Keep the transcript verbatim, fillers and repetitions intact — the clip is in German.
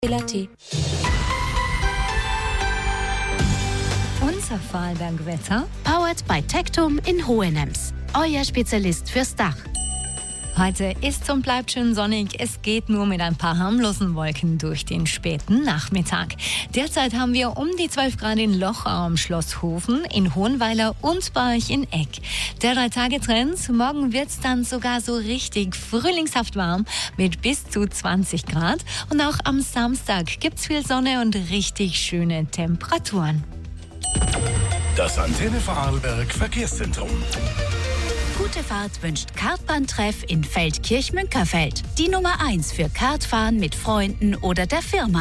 Latte. Unser Vorarlberg-Wetter, powered by Tectum in Hohenems. Euer Spezialist fürs Dach. heute ist und bleibt schön sonnig. Es geht nur mit ein paar harmlosen Wolken durch den späten Nachmittag. Derzeit haben wir um die zwölf Grad in Lochau am Schloss Hofen, in Hohenweiler und bei euch in Egg. Der Drei-Tage-Trend, morgen wird es dann sogar so richtig frühlingshaft warm mit bis zu zwanzig Grad. Und auch am Samstag gibt es viel Sonne und richtig schöne Temperaturen. Das Antenne Vorarlberg Verkehrszentrum. Gute Fahrt wünscht Kartbahntreff in Feldkirch-Münkerfeld. Die Nummer eins für Kartfahren mit Freunden oder der Firma.